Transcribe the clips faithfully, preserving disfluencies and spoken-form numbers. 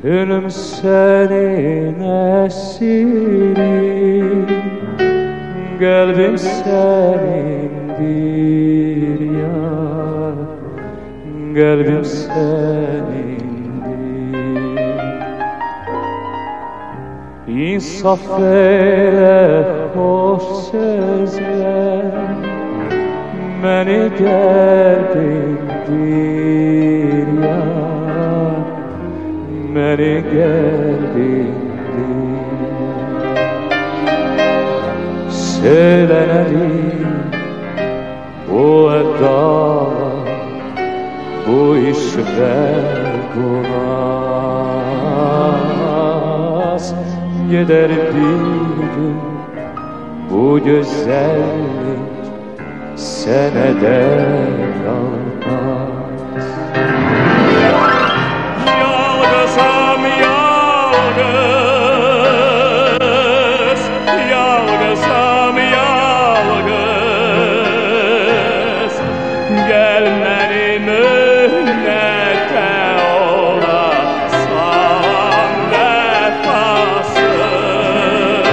Gönlüm senin esiri, kalbim senindir yar, kalbim senindir. İnsaf eyle hoş sözler, beni geldindir yar, beni geldindir. Söylenelim bu edalar, bu işler bulmaz. Gider bir gün bu güzellik senede kalmaz. Yalnızım yalnız, yalnızım yalnız. Gelmenim ünnete olasam vefasız.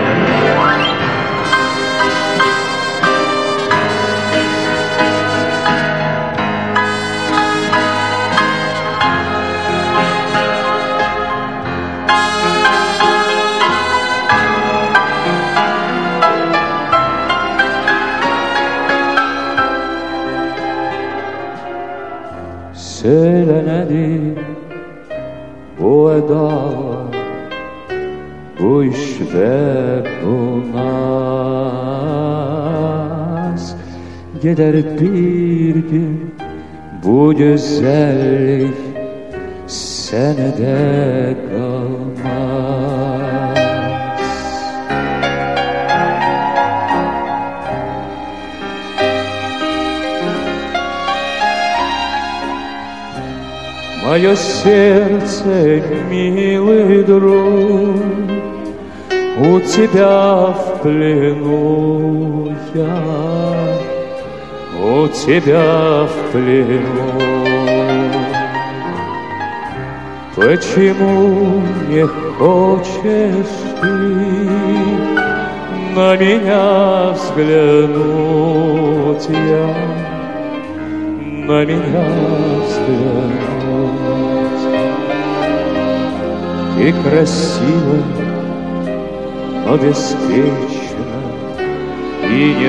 Söylenedir bu edalar, bu işler bulmaz. Gider bir gün bu güzellik senede kalmaz. Мое сердце, милый друг, у тебя в плену я, у тебя в плену. Почему не хочешь ты на меня взглянуть, я, на меня взглянуть? Ты красива, но беспечна, и не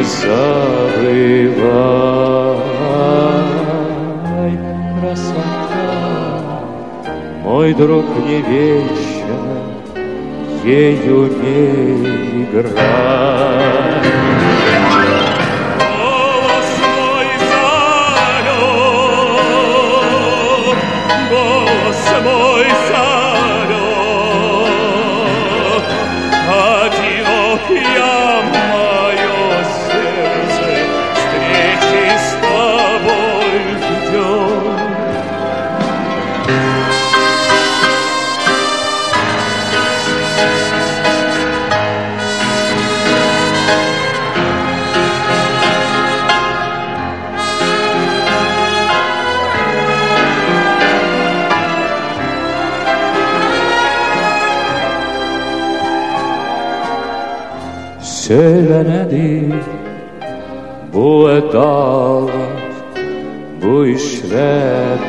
забывай, красота, мой друг, не вечна, ею не играй. Голос мой залет, голос мой залет, одинокая мое сердце встречи с тобой ждет. Söylenedir bu edalar, bu işler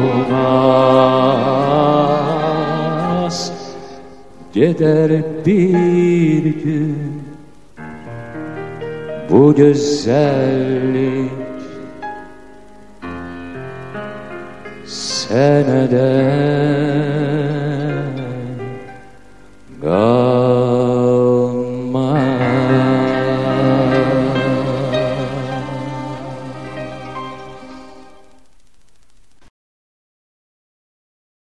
bulmaz. Gider bir gün bu güzellik senede